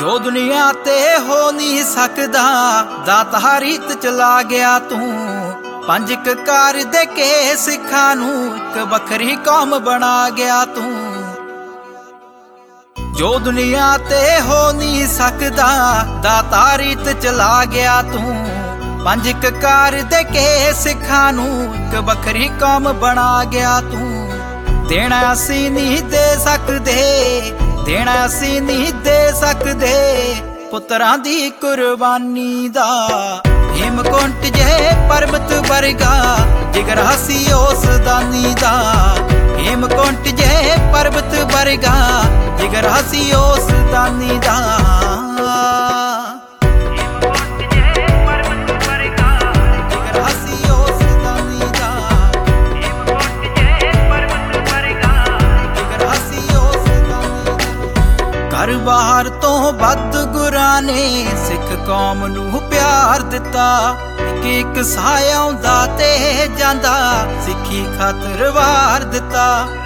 ਜੋ ਦੁਨੀਆ ਤੇ ਹੋ ਨਹੀਂ ਸਕਦਾ, ਦਾਤਾ ਰੀਤ ਚਲਾ ਗਿਆ ਤੂੰ। ਪੰਜ ਕਕਾਰ ਦੇ ਕੇ ਸਿੱਖਾਂ ਨੂੰ ਇੱਕ ਵੱਖਰੀ ਕੌਮ ਬਣਾ ਗਿਆ ਤੂੰ। ਜੋ ਦੁਨੀਆ ਤੇ ਹੋ ਨਹੀਂ ਸਕਦਾ, ਦਾਤਾ ਰੀਤ ਚਲਾ ਗਿਆ ਤੂੰ। ਪੰਜ ਕਕਾਰ ਦੇ ਕੇ ਸਿੱਖਾਂ ਨੂੰ ਇੱਕ ਵੱਖਰੀ ਕੌਮ ਬਣਾ ਗਿਆ ਤੂੰ। ਦੇਣਾ ਅਸੀਂ ਨਹੀਂ ਦੇ ਸਕਦੇ, ਦੇਣਾ ਅਸੀਂ ਨਹੀਂ ਦੇ ਸਕਦੇ ਪੁੱਤਰਾਂ ਦੀ ਕੁਰਬਾਨੀ ਦਾ। ਹਿਮਕੁੰਟ ਜੇ ਪਰਬਤ ਵਰਗਾ ਜਿਗਰ ਅਸੀਂ ਉਸ ਦਾਨੀ ਦਾ। ਹਿਮਕੁੰਟ ਜੇ ਪਰਬਤ ਵਰਗਾ ਜਿਗਰ ਅਸੀਂ ਉਸ ਦਾਨੀ ਦਾ। ਘਰ ਬਾਹਰ ਤੋਂ ਵੱਧ ਗੁਰਾਂ ਨੇ ਸਿੱਖ ਕੌਮ ਨੂੰ ਪਿਆਰ ਦਿੱਤਾ। ਇੱਕ ਇੱਕ ਸਾਹ ਆਉਂਦਾ ਤੇ ਜਾਂਦਾ, ਸਿੱਖੀ ਖਾਤਰ ਵਾਰ ਦਿੱਤਾ।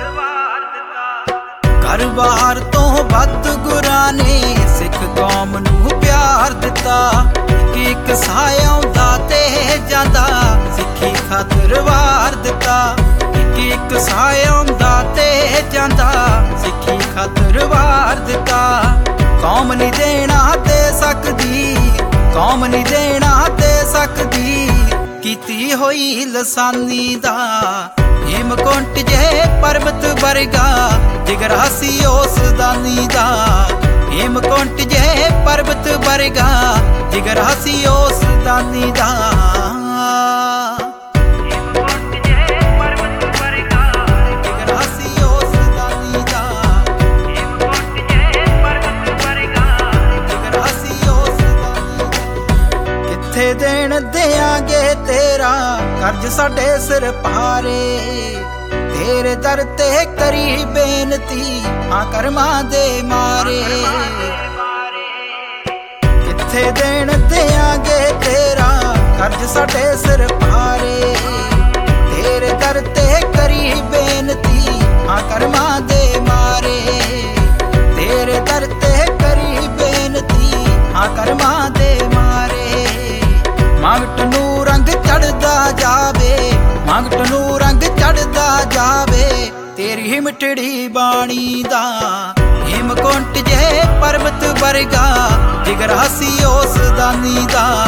ਘਰ ਬਾਹਰ ਤੋਂ ਵੱਧ ਗੁਰਾਂ ਨੇ ਸਿੱਖ ਕੌਮ ਨੂੰ ਪਿਆਰ ਦਿੱਤਾ। ਇੱਕ ਇੱਕ ਸਾਹ ਆਉਂਦਾ ਤੇ ਜਾਂਦਾ, ਸਿੱਖੀ ਖਾਤਰ ਵਾਰ ਦਿੱਤਾ। ਇੱਕ ਇੱਕ ਸਾਹ ਆਉਂਦਾ ਤੇ ਜਾਂਦਾ, ਸਿੱਖੀ ਖਾਤਰ ਵਾਰ ਦਿੱਤਾ। ਕੌਮ ਨਹੀਂ ਦੇਣਾ ਦੇ ਸਕਦੀ, ਕੌਮ ਨਹੀਂ ਦੇਣਾ ਦੇ ਸਕਦੀ ਕੀਤੀ ਹੋਈ ਲਸਾਨੀ ਦਾ। ਹਿਮਕੁੰਟ ਜੇ ਪਰਬਤ ਵਰਗਾ ਜਿਗਰ ਅਸੀਂ ਉਸ ਦਾਨੀ ਦਾ। ਹਿਮਕੁੰਟ ਜੇ ਪਰਬਤ ਵਰਗਾ ਜਿਗਰ ਅਸੀਂ ਉਸ ਦਾਨੀ ਦਾ। ਦੇਣ ਦਿਆਂਗੇ ਤੇਰਾ ਕਰਜ਼ ਸਾਡੇ ਸਿਰ ਭਾਰੇ। ਤੇਰੇ ਦਰ ਤੇ ਕਰੀ ਬੇਨਤੀ ਹਾਂ ਕਰਮਾਂ ਦੇ ਮਾਰੇ। ਕਿੱਥੇ ਦੇਣ ਦਿਆਂਗੇ ਤੇਰਾ ਕਰਜ਼ ਸਾਡੇ ਸਿਰ ਭਾਰੇ। ਤੇਰੇ ਦਰ ਤੇ ਕਰੀ ਬੇਨਤੀ ਹਾਂ ਕਰਮਾਂ ਦੇ ਮਾਰੇ। ਤੇਰੇ ਦਰ ਤੇ ਕਰੀ ਬੇਨਤੀ ਹਾਂ ਕਰਮਾਂ ਦੇ ਮਾਰੇ। ਮੰਗਟ ਨੂੰ ਰੰਗ ਚੜਦਾ ਜਾਵੇ, ਮੰਗਟ ਨੂੰ ਰੰਗ ਚੜਦਾ ਜਾਵੇ ਤੇਰੀ ਮਿੱਠੜੀ ਬਾਣੀ ਦਾ। ਹਿਮਕੁੰਟ ਜੇ ਪਰਬਤ ਵਰਗਾ ਜਿਗਰ ਅਸੀਂ ਉਸ ਦਾਨੀ ਦਾ।